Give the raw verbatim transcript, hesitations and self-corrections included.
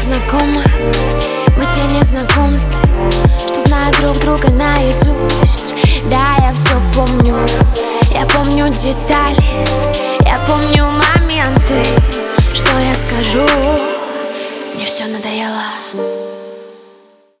знакомы, мы тени знакомств, что знают друг друга наизусть. Да, я все помню, я помню детали, я помню моменты. Что я скажу, мне все надоело.